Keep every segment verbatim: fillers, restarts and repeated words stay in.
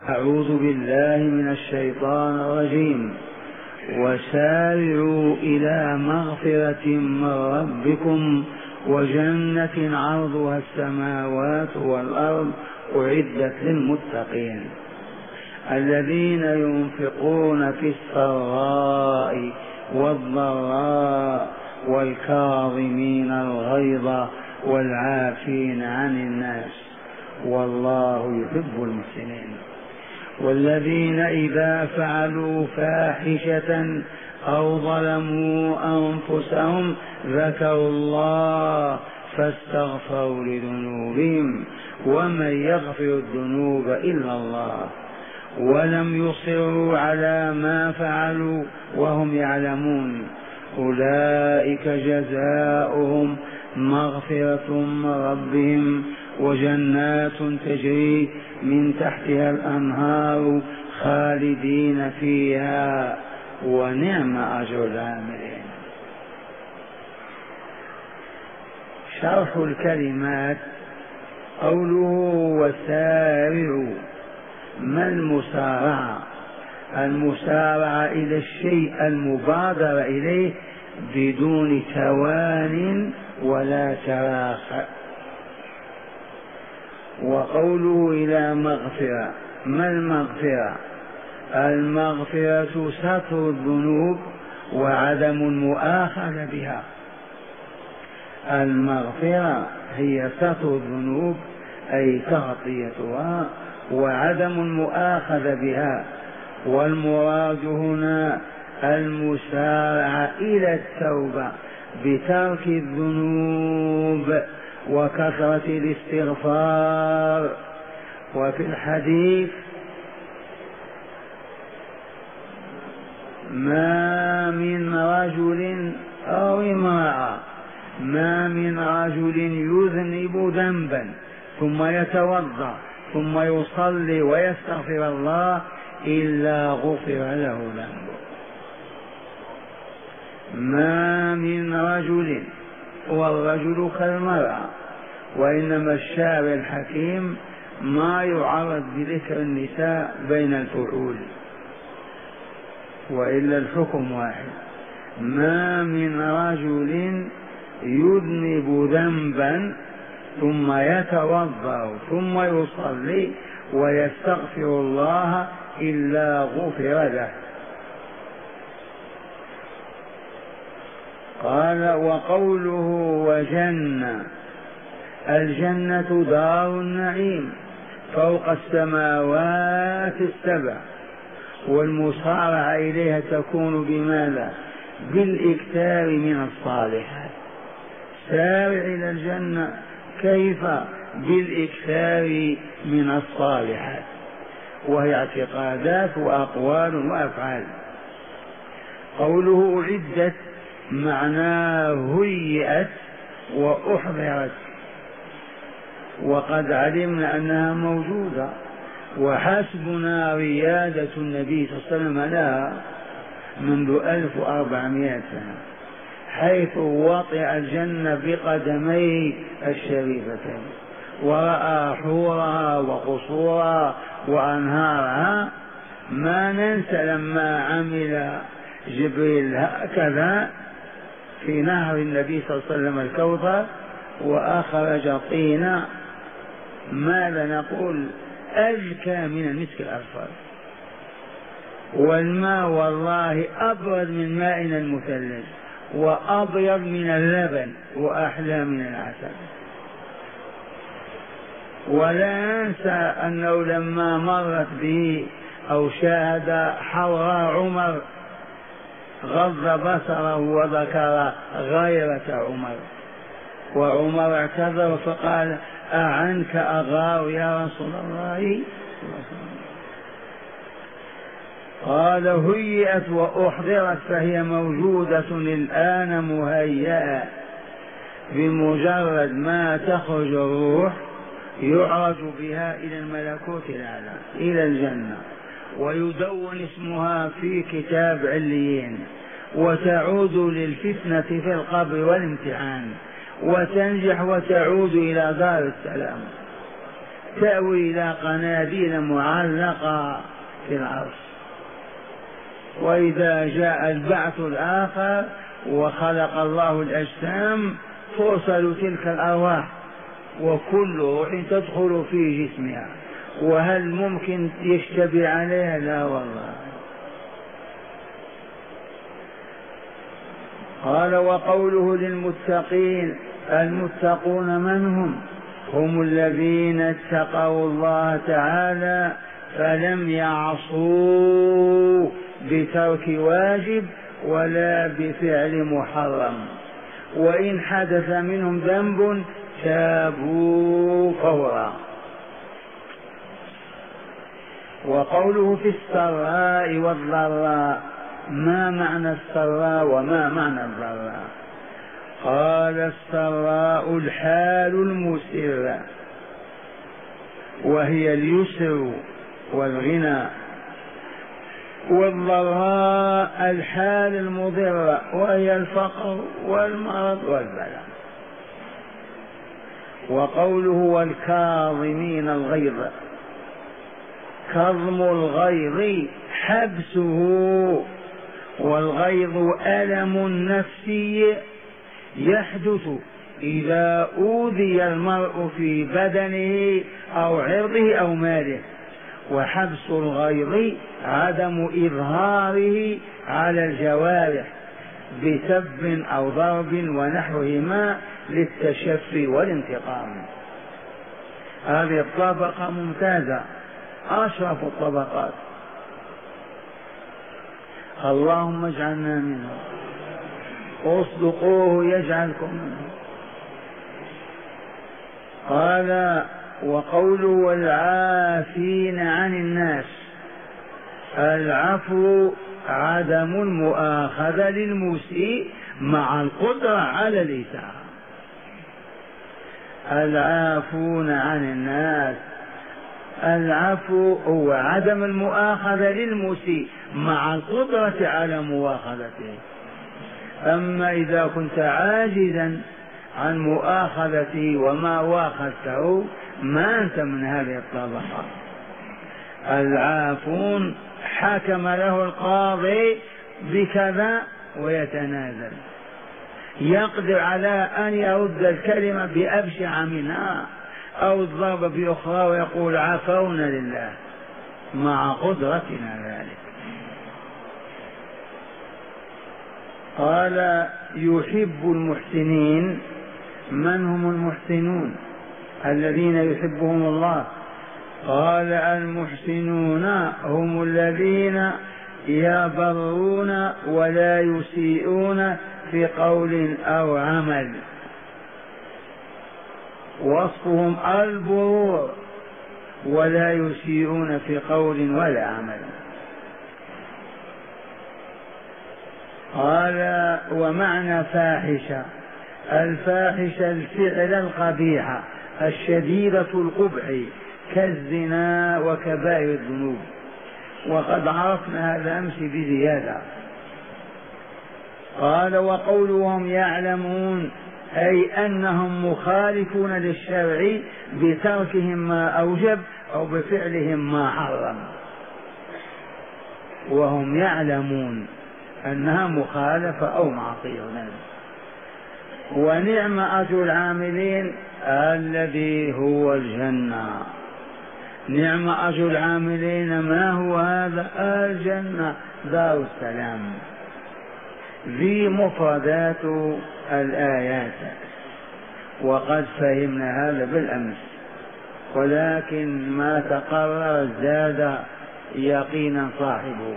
أعوذ بالله من الشيطان الرجيم. وسارعوا إلى مغفرة من ربكم وجنة عرضها السماوات والأرض أعدت للمتقين الذين ينفقون في السراء والضراء والكاظمين الغيظ والعافين عن الناس والله يحب المحسنين. والذين إذا فعلوا فاحشة أو ظلموا أنفسهم ذكروا الله فاستغفروا لذنوبهم ومن يغفر الذنوب إلا الله ولم يصروا على ما فعلوا وهم يعلمون أولئك جزاؤهم مغفرة من ربهم وجنات تجري من تحتها الأنهار خالدين فيها ونعم أجر العاملين. شرح الكلمات. قوله وسارعوا، ما المسارعة؟ المسارعة إلى الشيء المبادرة إليه بدون توان ولا تراخى. وقوله إلى مغفرة، ما المغفرة؟ المغفرة ستر الذنوب وعدم المؤاخذة بها. المغفرة هي ستر الذنوب أي تغطيتها وعدم المؤاخذة بها. والمراد هنا المسارعة إلى التوبة بترك الذنوب وكثرة الاستغفار. وفي الحديث ما من رجل أو امرأة ما من رجل يذنب ذنبا ثم يتوضأ ثم يصلي ويستغفر الله إلا غفر له ذنبه. ما من رجل، والرجل كالمرأة، وإنما الشاعر الحكيم ما يعرض بذكر النساء بين الفعول وإلا الحكم واحد. ما من رجل يذنب ذنبا ثم يتوضأ ثم يصلي ويستغفر الله إلا غفر له. قال وقوله وجنة، الجنة دار النعيم فوق السماوات السبع، والمسارعة إليها تكون بماذا؟ بالإكثار من الصالحات. سارع إلى الجنة كيف؟ بالإكثار من الصالحات، وهي اعتقادات وأقوال وأفعال. قوله أعدت معناه هيئت وأحضرت، وقد علمنا أنها موجودة، وحسبنا ريادة النبي صلى الله عليه وسلم لها منذ ألف وأربعمائة سنة، حيث وطئ الجنة بقدميه الشريفتين ورأى حورها وقصورها وأنهارها. ما ننسى لما عمل جبريل هكذا في نهر النبي صلى الله عليه وسلم الكوثر وأخرج طينا، ماذا نقول؟ أزكى من المسك الأصفر، والماء والله أبرد من ماءنا المثلج وأبيض من اللبن وأحلى من العسل. ولا ننسى أنه لما مرت به أو شاهد حوراء عمر غض بصره وذكر غيرة عمر، وعمر اعتذر فقال أعنك أغار يا رسول الله؟ قال هيئت وأحضرت، فهي موجودة الآن مهيئة، بمجرد ما تخرج الروح يعرج بها إلى الملكوت الأعلى إلى الجنة، ويدون اسمها في كتاب عليين، وتعود للفتنة في القبر والامتحان، وتنجح وتعود إلى دار السلام. تأوي إلى قناديل معلقة في العرش. وإذا جاء البعث الآخر وخلق الله الأجسام توصل تلك الأرواح وكل روح تدخل في جسمها، وهل ممكن يشتبه عليها؟ لا والله. قال وقوله للمتقين، المتقون من هم؟ هم الذين اتقوا الله تعالى فلم يعصوا بترك واجب ولا بفعل محرم، وإن حدث منهم ذنب تابوا فورا. وقوله في السراء والضراء، ما معنى السراء وما معنى الضراء؟ قال السراء الحال المسرة وهي اليسر والغنى، والضراء الحال المضرة وهي الفقر والمرض والبلاء. وقوله والكاظمين الغيظ، كظم الغيظ حبسه، والغيظ ألم نفسي يحدث إذا أوذي المرء في بدنه أو عرضه أو ماله، وحبس الغيظ عدم إظهاره على الجوارح بسب أو ضرب ونحوهما للتشفي والانتقام. هذه الطبقة ممتازة، أشرف الطبقات، اللهم اجعلنا منه، اصدقوه يجعلكم منه. قال وقوله والعافين عن الناس، العفو عدم المؤاخذة للمسيء مع القدرة على الإساءة. العافون عن الناس، العفو هو عدم المؤاخذة للمسيء مع القدرة على مؤاخذته. أما إذا كنت عاجزا عن مؤاخذته وما واخذته ما أنت من هذه الطبقة. العافون حكم له القاضي بكذا ويتنازل، يقدر على أن يرد الكلمة بأبشع منها أو الضرب بأخرى ويقول عفونا لله مع قدرتنا ذلك. قال يحب المحسنين، من هم المحسنون الذين يحبهم الله؟ قال المحسنون هم الذين يبرون ولا يسيئون في قول أو عمل، وصفهم البرور ولا يسيئون في قول ولا عمل. قال ومعنى فاحشة، الفاحشة الفعل القبيح الشديدة القبح كالزنا وكبائر الذنوب، وقد عرفنا هذا أمس بزيادة. قال وقولهم يعلمون، أي أنهم مخالفون للشرع بتركهم ما أوجب أو بفعلهم ما حرم، وهم يعلمون أنها مخالفة أو معصية. ونعم أجر العاملين الذي هو الجنة. نعم أجر العاملين ما هو هذا؟ الجنة دار السلام. ذي مفردات الآيات، وقد فهمنا هذا بالأمس، ولكن ما تقرر زاد يقينا صاحبه.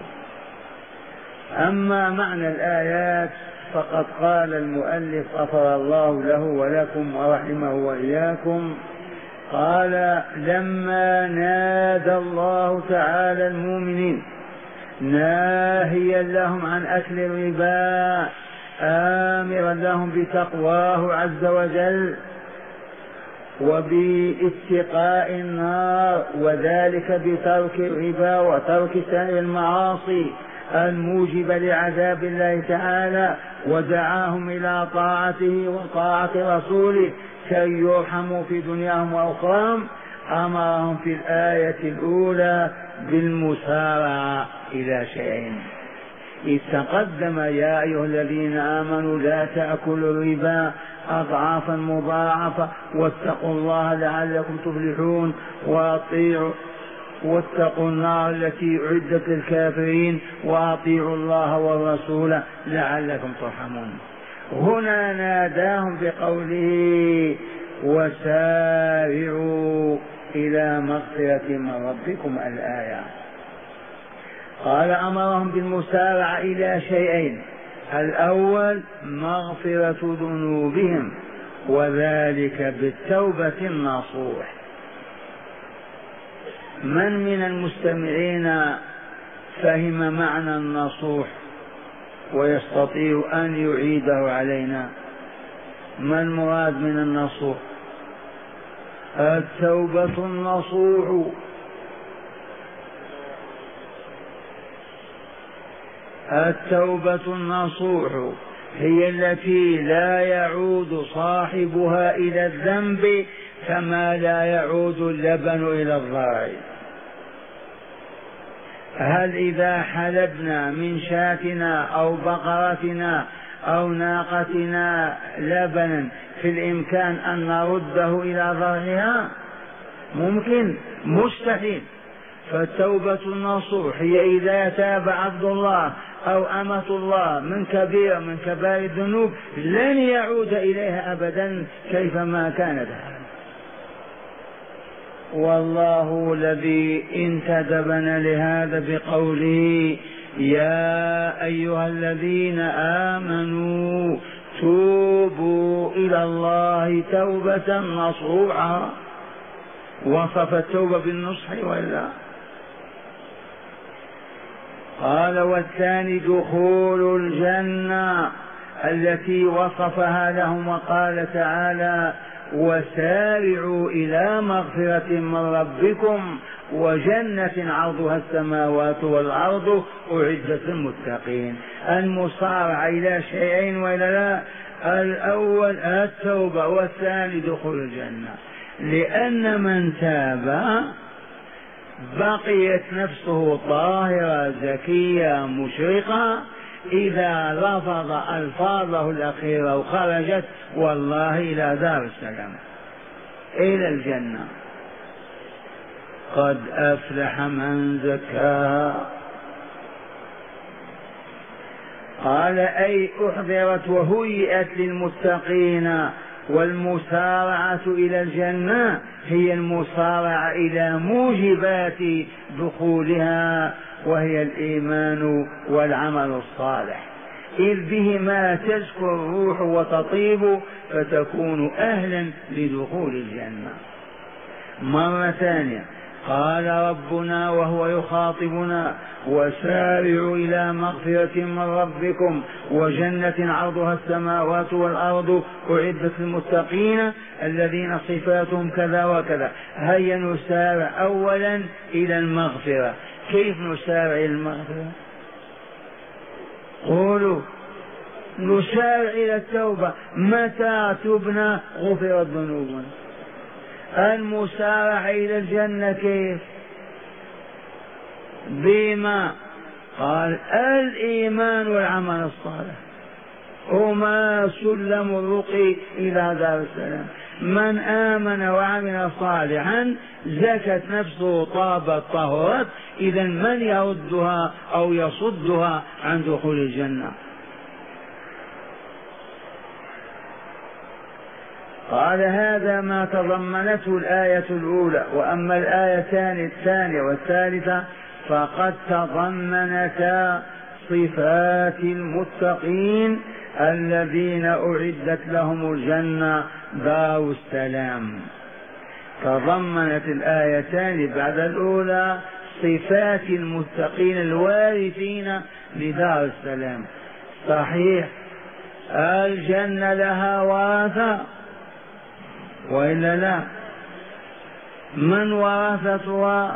أما معنى الآيات فقد قال المؤلف غفر الله له ولكم ورحمه وإياكم، قال لما نادى الله تعالى المؤمنين ناهيا لهم عن أكل الربا آمرا لهم بتقواه عز وجل وباتقاء النار، وذلك بترك الربا وترك سائر المعاصي الموجبة لعذاب الله تعالى، ودعاهم إلى طاعته وطاعة رسوله كي يرحموا في دنياهم وأخراهم. أمرهم في الآية الأولى بالمسارعة إلى شيئين. إذ تقدم يا أيها الذين آمنوا لا تأكلوا الربا أضعافا مضاعفة واتقوا الله لعلكم تفلحون وأطيعوا واتقوا النار التي أعدت للكافرين وأطيعوا الله والرسول لعلكم ترحمون. هنا ناداهم بقوله وسارعوا إلى مغفرة من ربكم الآية. قال أمرهم بالمسارعة إلى شيئين: الأول مغفرة ذنوبهم وذلك بالتوبة النصوح. من من المستمعين فهم معنى النصوح ويستطيع أن يعيده علينا؟ ما المراد من النصوح؟ التوبة النصوح. التوبة النصوح هي التي لا يعود صاحبها إلى الذنب كما لا يعود اللبن إلى الضرع. هل إذا حلبنا من شاتنا أو بقرتنا أو ناقتنا لبنا في الإمكان أن نرده إلى ضرعها؟ ممكن؟ مستحيل. فالتوبة النصوح هي إذا تاب عبد الله أو أمة الله من كبيرة من كبائر الذنوب لن يعود إليها أبدا كيفما كانت. والله الذي انتدبنا لهذا بقوله يا أيها الذين آمنوا توبوا إلى الله توبة نصوحا. وصف التوبة بالنصح ولا؟ قال والثاني دخول الجنة التي وصفها لهم وقال تعالى وسارعوا إلى مغفرة من ربكم وجنة عرضها السماوات والأرض أعدت للمتقين. المصارعة إلى شيئين وإلا لا؟ الأول التوبة والثاني دخول الجنة. لأن من تاب بقيت نفسه طاهرة زكية مشرقة، إذا لفظ ألفاظه الأخيرة وخرجت والله إلى دار السلام إلى الجنة. قد أفلح من زكاها. قال أي أحضرت وهيئت للمتقين. والمسارعة إلى الجنة هي المسارعة إلى موجبات دخولها وهي الإيمان والعمل الصالح، إذ بهما تزكو الروح وتطيب فتكون أهلا لدخول الجنة. مرة ثانية قال ربنا وهو يخاطبنا وسارعوا إلى مغفرة من ربكم وجنة عرضها السماوات والأرض أعدت للمتقين الذين صفاتهم كذا وكذا. هيا نسارع أولا إلى المغفرة. كيف نسارع إلى المغفرة؟ قولوا نسارع إلى التوبة. متى تبنى غفرت ذنوبنا. المسارعة إلى الجنة كيف؟ بما قال الإيمان والعمل الصالح هما سلم الرقي إلى دار السلام. من آمن وعمل صالحا زكت نفسه طابت طهرت، إذا من يردها أو يصدها عن دخول الجنة؟ قال هذا ما تضمنته الآية الأولى. وأما الآيتان الثانية والثالثة فقد تضمنتا صفات المتقين الذين أعدت لهم الجنة دار السلام. تضمنت الآيتان بعد الأولى صفات المتقين الوارثين لدار السلام. صحيح الجنة لها ورثة وإلا لا؟ من ورثتها؟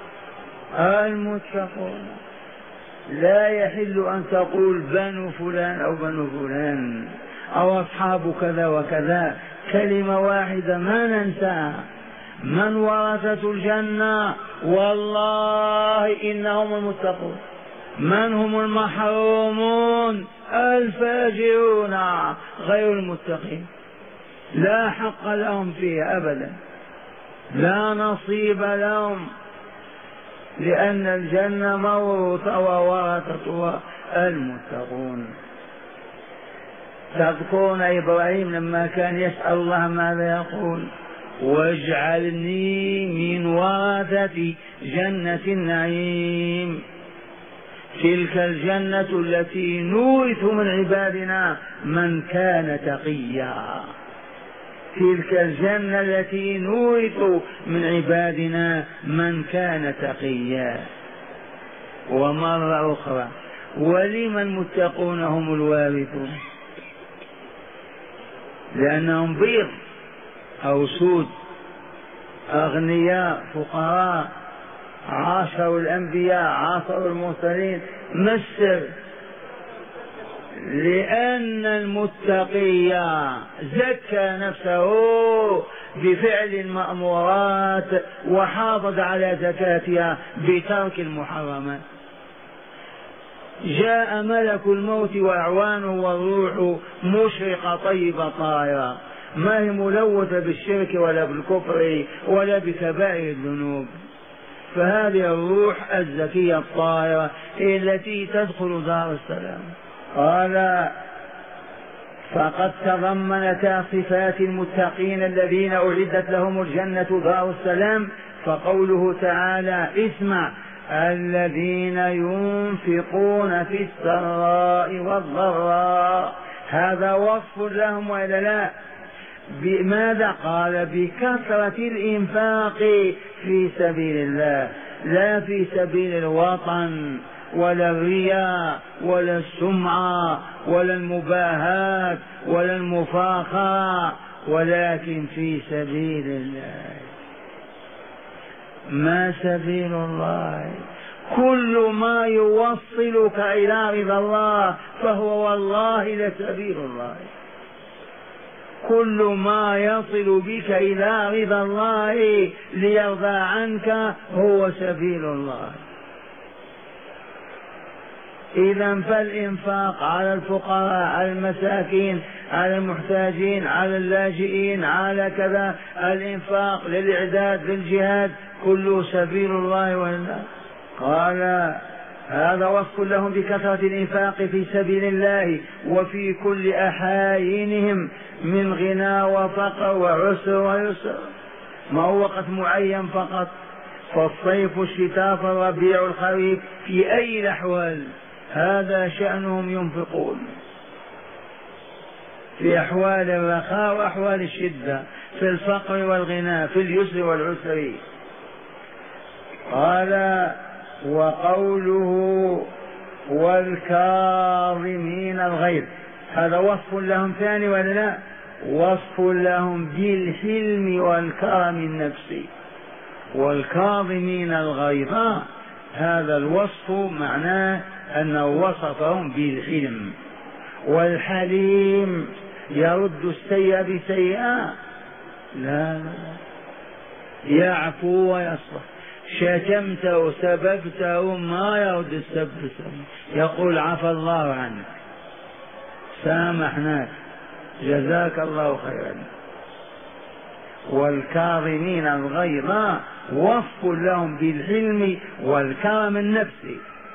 المتقون. لا يحل أن تقول بنو فلان أو بنو فلان أو أصحاب كذا وكذا، كلمة واحدة ما ننساها. من ورثة الجنة؟ والله إنهم المتقون. من هم المحرومون؟ الفاجرون غير المتقين، لا حق لهم فيه أبدا، لا نصيب لهم، لأن الجنة موروثة وورثتها المتقون. تذكرون إبراهيم لما كان يسأل الله ماذا يقول؟ واجعلني من ورثة جنة النعيم. تلك الجنة التي نورث من عبادنا من كان تقيا، تلك الجنة التي نورث من عبادنا من كان تقيا. ومرة أخرى ولمن المتقون هم الوارثون؟ لأنهم بيض أو سود، أغنياء فقراء، عاشروا الأنبياء عاشروا المرسلين. ما السر؟ لأن المتقي زكى نفسه بفعل المأمورات وحافظ على زكاتها بترك المحرمات. جاء ملك الموت وأعوانه والروح مشرقة طيبة طاهرة، ما هي ملوثة بالشرك ولا بالكفر ولا بكبائر الذنوب. فهذه الروح الزكية الطاهرة هي التي تدخل دار السلام. قال فقد تضمنت صفات المتقين الذين أعدت لهم الجنة دار السلام. فقوله تعالى اسمع الذين ينفقون في السراء والضراء، هذا وصف لهم ولا لا؟ بماذا؟ قال بكثرة الإنفاق في سبيل الله، لا في سبيل الوطن ولا الرياء ولا السمعة ولا المباهاة ولا المفاخرة، ولكن في سبيل الله. ما سبيل الله؟ كل ما يوصلك إلى رضا الله فهو والله لسبيل الله. كل ما يصل بك إلى رضا الله ليرضى عنك هو سبيل الله. إذا فالإنفاق على الفقراء، على المساكين، على المحتاجين، على اللاجئين، على كذا، الإنفاق للإعداد للجهاد كله سبيل الله. ولا قال هذا وصف لهم بكثرة الإنفاق في سبيل الله وفي كل أحايينهم من غنى وفقر وعسر ويسر، ما هو وقت معين فقط، فالصيف الشتاء فالربيع الخريف، في أي الأحوال هذا شأنهم ينفقون، في أحوال الرخاء وأحوال الشدة، في الفقر والغنى، في اليسر والعسر. قال وقوله والكاظمين الغيظ، هذا وصف لهم ثاني ولا لا؟ وصف لهم بالحلم والكرم النفسي. والكاظمين الغيظ هذا الوصف معناه أنه وصفهم بالحلم. والحليم يرد السيئة بسيئة؟ لا، يعفو ويصفح. شتمته سببته ما يرد السب، يقول عفى الله عنك، سامحناك، جزاك الله خيرا. والكاظمين الغيظ وصف لهم بالحلم والكرم النفسي.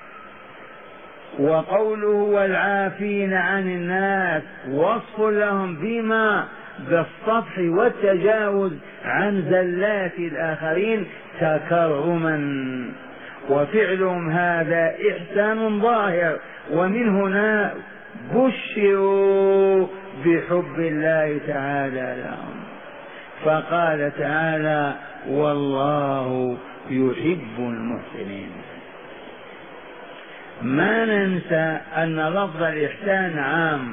وقوله والعافين عن الناس وصف لهم بما بالصفح والتجاوز عن زلات الآخرين تكرما، وفعلهم هذا إحسان ظاهر. ومن هنا بشروا بحب الله تعالى لهم، فقال تعالى والله يحب المحسنين. ما ننسى أن لفظ الإحسان عام،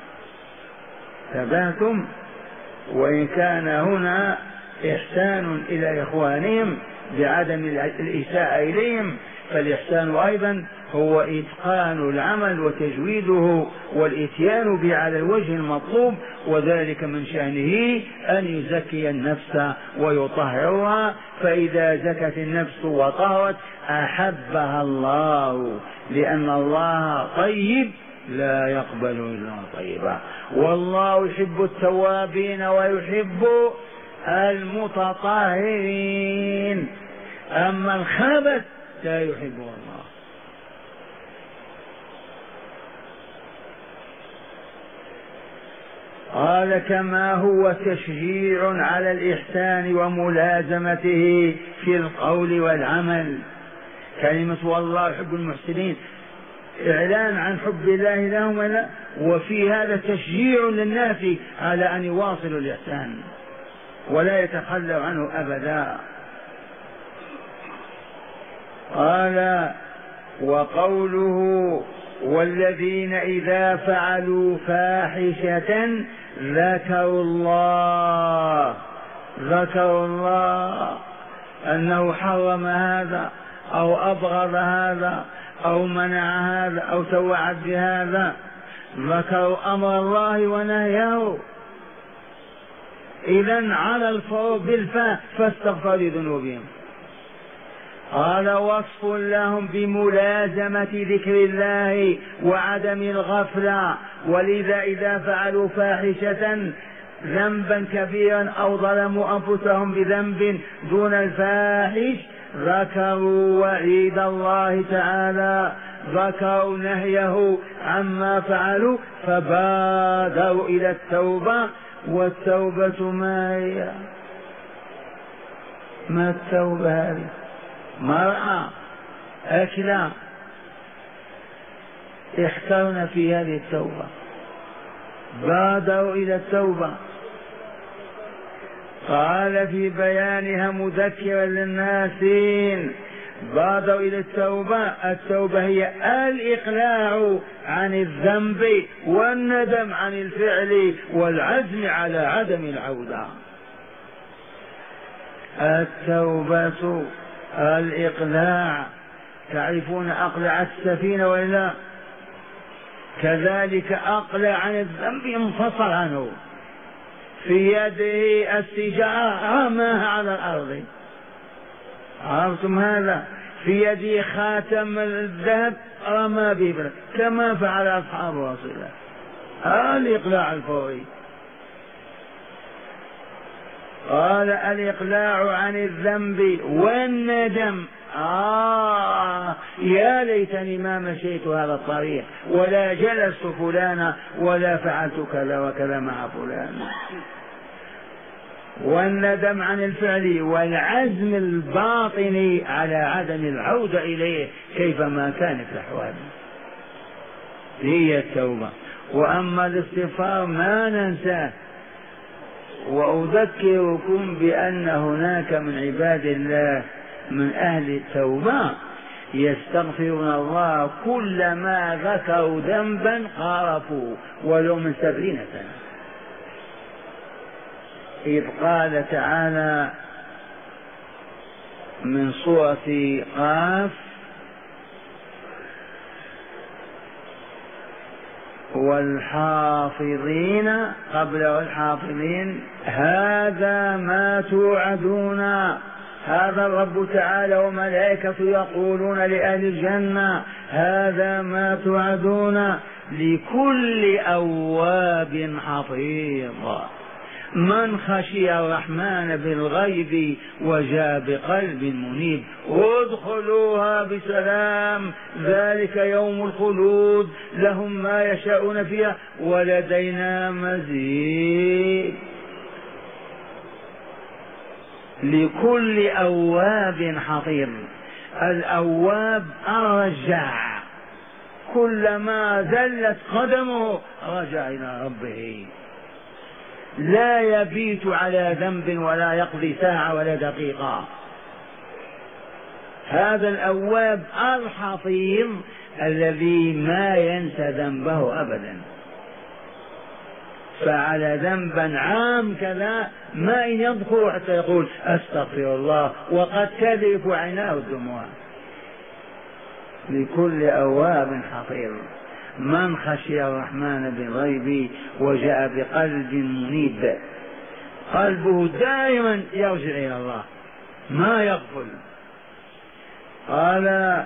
تبعتم، وإن كان هنا إحسان إلى إخوانهم بعدم الإساءة إليهم، فالإحسان أيضا هو إتقان العمل وتجويده والإتيان به على الوجه المطلوب، وذلك من شأنه أن يزكي النفس ويطهرها، فإذا زكت النفس وطهرت أحبها الله، لأن الله طيب لا يقبل إلا طيبا، والله يحب التوابين ويحب المتطهرين، أما الخبث لا يحبه الله. قال كما هو تشجيع على الإحسان وملازمته في القول والعمل. كلمة والله يحب المحسنين إعلان عن حب الله لهم، وفي هذا تشجيع للناس على أن يواصلوا الإحسان ولا يتخلوا عنه أبدا. قال وقوله والذين إذا فعلوا فاحشة ذكروا الله ذكروا الله أنه حرم هذا أو أبغض هذا أو منع هذا أو توعد بهذا، ذكروا أمر الله ونهيه، إذن على الفور بالفاء فاستغفر لذنوبهم. قال وصف لهم بملازمة ذكر الله وعدم الغفلة، ولذا إذا فعلوا فاحشة ذنبا كبيرا أو ظلموا أنفسهم بذنب دون الفاحش ذكروا وعيد الله تعالى، ذكروا نهيه عما فعلوا فبادروا إلى التوبة. والتوبة ما هي؟ ما التوبة هذه؟ مرأة أكلة احترنا في هذه التوبة، بادروا إلى التوبة. قال في بيانها مذكرا للناسين بادروا إلى التوبة. التوبة هي الإقلاع عن الذنب والندم عن الفعل والعزم على عدم العودة. التوبة الإقلاع، تعرفون أقلع السفينة وإلا؟ كذلك أقلع عن الذنب انفصل عنه، في يده السجارة رماها على الأرض، عرفتم هذا؟ في يده خاتم الذهب رمى به كما فعل أصحاب رسول الله. الإقلاع الفوري. قال الإقلاع عن الذنب والندم. آه يا ليتني ما مشيت هذا الطريق ولا جلست فلانا ولا فعلت كذا وكذا مع فلان. والندم عن الفعل والعزم الباطني على عدم العودة إليه كيفما كانت الأحوال. هي التوبة. وأما الاستغفار ما ننساه. وأذكركم بأن هناك من عباد الله من أهل التوبة يستغفرون الله كلما ذكروا ذنبا قارفوا ولو من سبعين سنة، إذ قال تعالى من سورة قاف والحافظين قبل والحافظين هذا ما توعدون. هذا الرب تعالى وملائكته يقولون لأهل الجنة هذا ما توعدون لكل أواب حفيظ من خشي الرحمن بالغيب وجاء بقلب منيب ادخلوها بسلام ذلك يوم الخلود لهم ما يشاءون فيها ولدينا مزيد. لكل أواب حفيظ. الأواب الرجاع كلما زلت قدمه رجع إلى ربه، لا يبيت على ذنب ولا يقضي ساعة ولا دقيقة. هذا الأواب الحفيظ الذي ما ينسى ذنبه أبدا. فعلى ذنبا عام كذا ما يذكر حتى يقول أستغفر الله وقد تذرف عيناه الدموع. لكل أواب حفيظ. من خشي الرحمن بالغيب وجاء بقلب منيب، قلبه دائما يرجع إلى الله ما يغفل. قال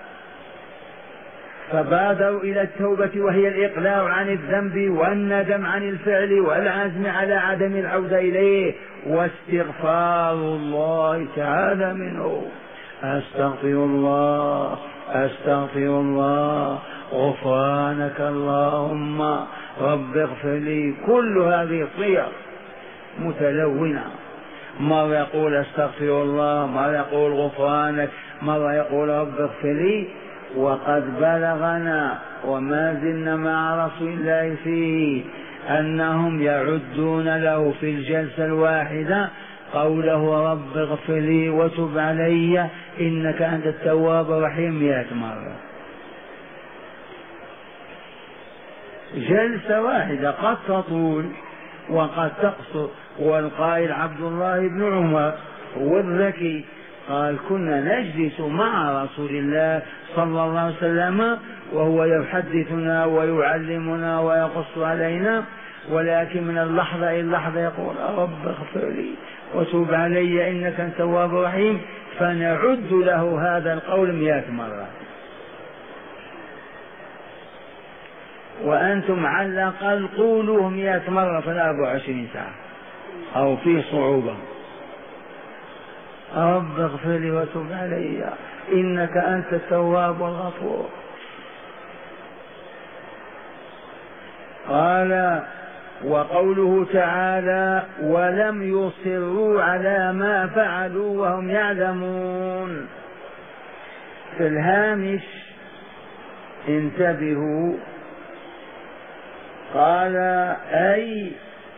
فبادروا إلى التوبة وهي الإقلاع عن الذنب والندم عن الفعل والعزم على عدم العودة إليه واستغفار الله تعالى منه. أستغفر الله أستغفر الله غفرانك اللهم رب اغفر لي. كل هذه صيغ متلونة، مرة يقول أستغفر الله، مرة يقول غفرانك، مرة يقول رب اغفر لي. وقد بلغنا وما زلنا مع رسول الله فيه أنهم يعدون له في الجلسة الواحدة قوله رب اغفر لي وتب علي إنك أنت التواب الرحيم مئة مرة. جلسة واحدة قد تطول وقد تقصر. والقائل عبد الله بن عمر والذكي قال كنا نجلس مع رسول الله صلى الله عليه وسلم وهو يحدثنا ويعلمنا ويقص علينا، ولكن من اللحظة إلى اللحظة يقول رب اغفر لي وتوب علي إنك أنت التواب الرحيم، فنعد له هذا القول مئة مرة. وأنتم على الأقل قولوه مئة مرة في الأربع وعشرين ساعة أو في صعوبة. رب اغفر لي وتب علي إنك أنت التواب الغفور. قال وقوله تعالى ولم يصروا على ما فعلوا وهم يعلمون. في الهامش انتبهوا، قال أي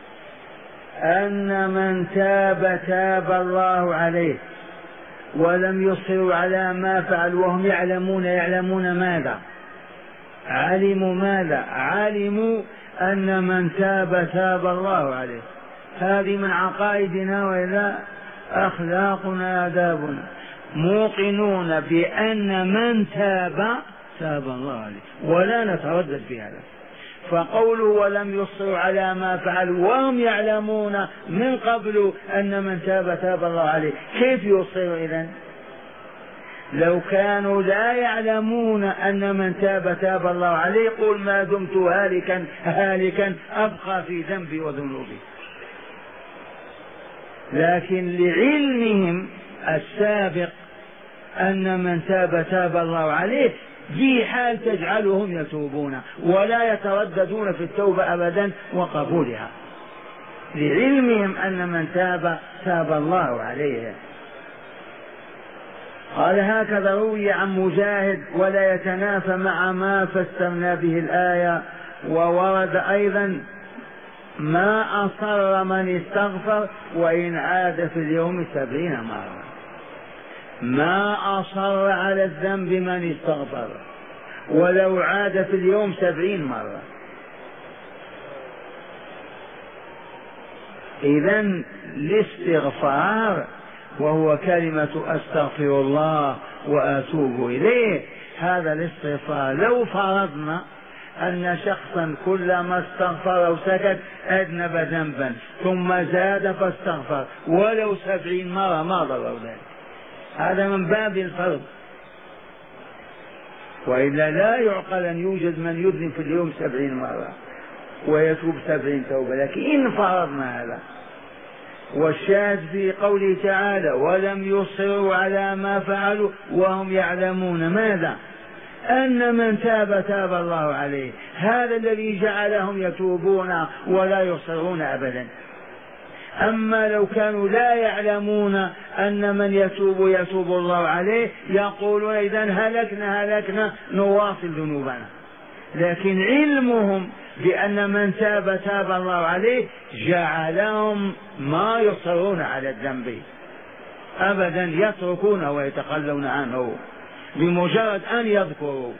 أن من تاب تاب الله عليه ولم يصروا على ما فعلوا وهم يعلمون. يعلمون ماذا؟ علموا ماذا؟ علموا أن من تاب تاب الله عليه. هذه من عقائدنا وإلا أخلاقنا آدابنا، موقنون بأن من تاب تاب الله عليه ولا نتردد في هذا. فقوله ولم يصروا على ما فعلوا وهم يعلمون من قبل أن من تاب تاب الله عليه، كيف يصروا إذن؟ لو كانوا لا يعلمون أن من تاب تاب الله عليه قل ما دمت هالكا هالكا أبقى في ذنبي وذنوبي. لكن لعلمهم السابق أن من تاب تاب الله عليه دي حال تجعلهم يتوبون ولا يترددون في التوبة أبدا وقبولها، لعلمهم أن من تاب تاب الله عليه. قال هكذا روي عن مجاهد ولا يتنافى مع ما فسرنا به الآية. وورد أيضا ما أصر من استغفر وإن عاد في اليوم سبعين مرة. ما أصر على الذنب من استغفر ولو عاد في اليوم سبعين مرة. إذن الاستغفار وهو كلمة أستغفر الله وأتوب إليه، هذا الاستغفار لو فرضنا أن شخصا كلما استغفر أو سكت أذنب ذنبا ثم زاد فاستغفر ولو سبعين مرة ما ضر ذلك، هذا من باب الفرض. وإلا لا يعقل أن يوجد من يذنب في اليوم سبعين مرة ويتوب سبعين توبة، لكن إن فرضنا هذا. والشاهد في قوله تعالى ولم يصروا على ما فعلوا وهم يعلمون ماذا؟ أن من تاب تاب الله عليه، هذا الذي جعلهم يتوبون ولا يصرون أبدا. أما لو كانوا لا يعلمون أن من يتوب يتوب الله عليه يقولون إذن هلكنا هلكنا نواصل ذنوبنا. لكن علمهم بأن من تاب تاب الله عليه جعلهم ما يصرون على الذنب أبدا، يتركونه ويتخلون عنه بمجرد أن يذكروا.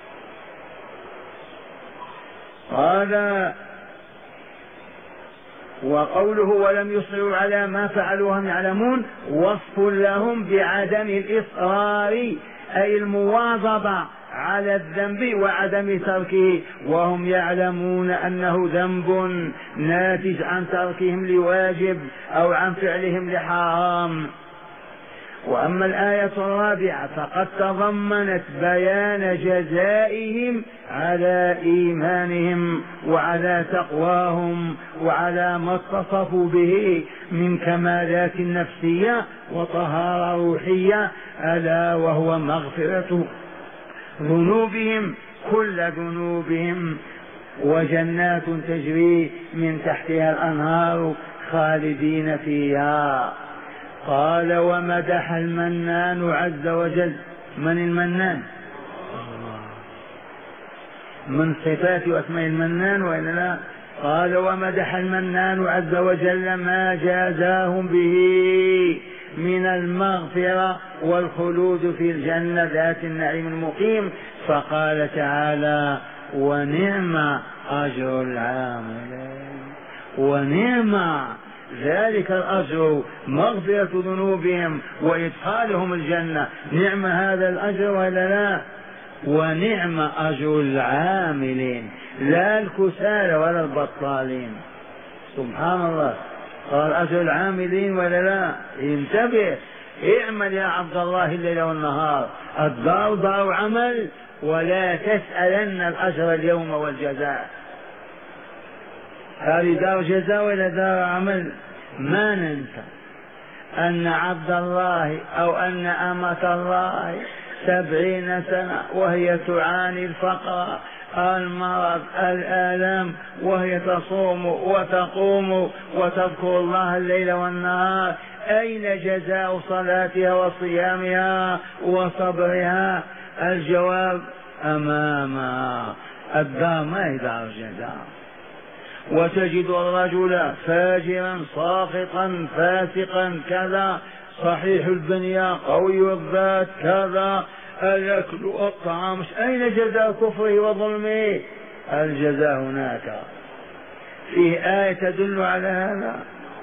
قال وقوله ولم يصروا على ما فعلوا وهم يعلمون وصف لهم بعدم الإصرار أي المواظبة على الذنب وعدم تركه وهم يعلمون أنه ذنب ناتج عن تركهم لواجب أو عن فعلهم لحرام. وأما الآية الرابعة فقد تضمنت بيان جزائهم على إيمانهم وعلى تقواهم وعلى ما اتصفوا به من كمالات نفسية وطهارة روحية، ألا وهو مغفرة ذنوبهم كل ذنوبهم وجنات تجري من تحتها الأنهار خالدين فيها. قال ومدح المنان عز وجل. من المنان؟ من صفات واسماء المنان وإلا لا؟ قال ومدح المنان عز وجل ما جازاهم به من المغفرة والخلود في الجنة ذات النعيم المقيم، فقال تعالى ونعم أجر العاملين. ونعم ذلك الأجر مغفرة ذنوبهم وإدخالهم الجنة، نعم هذا الأجر ولا لا؟ ونعم أجر العاملين لا الكسالى ولا البطالين. سبحان الله، قال أجر العاملين ولا لا؟ انتبه، اعمل يا عبد الله الليل والنهار، الدار دار عمل ولا تسألن الأجر اليوم والجزاء. هذه دار جزاء ولا دار عمل؟ ما ننسى أن عبد الله أو أن أمة الله سبعين سنة وهي تعاني الفقر المرض الآلام وهي تصوم وتقوم وتذكر الله الليل والنهار، أين جزاء صلاتها وصيامها وصبرها؟ الجواب أمامها، الدار ما هي دار جزاء. وتجد الرجل فاجرا ساخطا فاسقا كذا، صحيح البنية قوي الذات كذا، الأكل والطعام، أين جزاء كفره وظلمه؟ الجزاء هناك. فيه آية تدل على هذا،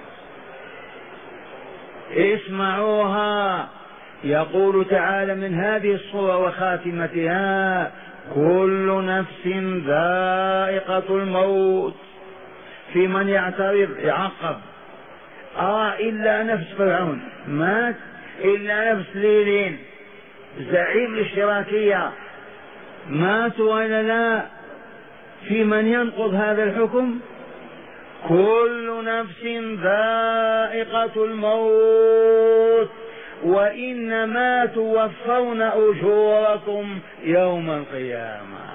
اسمعوها. يقول تعالى من هذه الصورة وخاتمتها كل نفس ذائقة الموت. في من يعترض يعقب، آه إلا نفس فرعون مات، إلا نفس ليلين زعيم الاشتراكية ماتوا ولا لا؟ في من ينقض هذا الحكم؟ كل نفس ذائقة الموت وإنما توفون أجوركم يوم القيامة.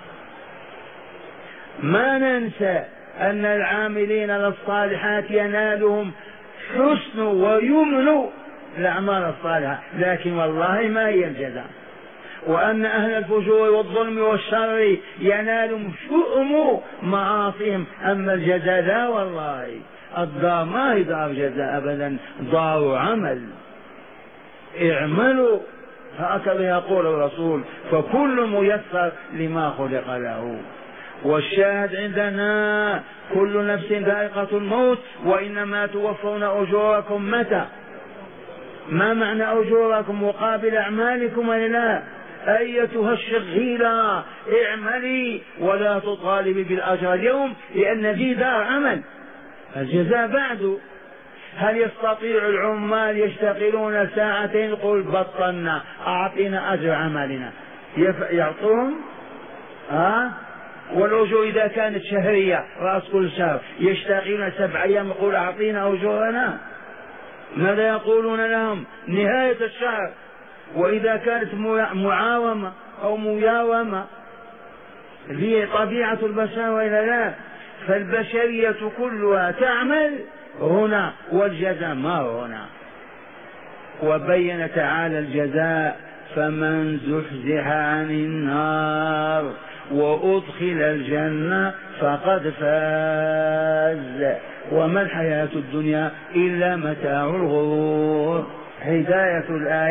ما ننسى أن العاملين للصالحات ينالهم حسن ويمن الأعمال الصالحة، لكن والله ما هي الجزاء. وأن أهل الفجور والظلم والشر ينالهم شؤم معاصيهم، أما الجزاء لا والله، الدار ما هي دار جزاء أبدا، دار عمل. اعملوا هكذا يقول الرسول، فكل ميسر لما خلق له. والشاهد عندنا كل نفس ذائقة الموت وإنما توفون أجوركم متى؟ ما معنى أجوركم؟ مقابل أعمالكم ولا لا؟ أيتها الشغيلة اعملي ولا تطالبي بالأجر اليوم، لأن في دار عمل، الجزاء بعد. هل يستطيع العمال يشتغلون ساعتين قل بطلنا أعطينا أجر عملنا؟ يعطوهم؟ ها؟ والأجور إذا كانت شهرية رأس كل شهر يشتغلون سبع أيام يقول أعطينا أجورنا؟ ماذا يقولون لهم؟ نهاية الشهر. وإذا كانت معاومة أو مياومة هي طبيعة البشر وإلا لا؟ فالبشرية كلها تعمل هنا والجزاء ما هنا. وبين تعالى الجزاء فمن زحزح عن النار وأدخل الجنة فقد فاز وما الحياة الدنيا إلا متاع الغرور. هداية الآية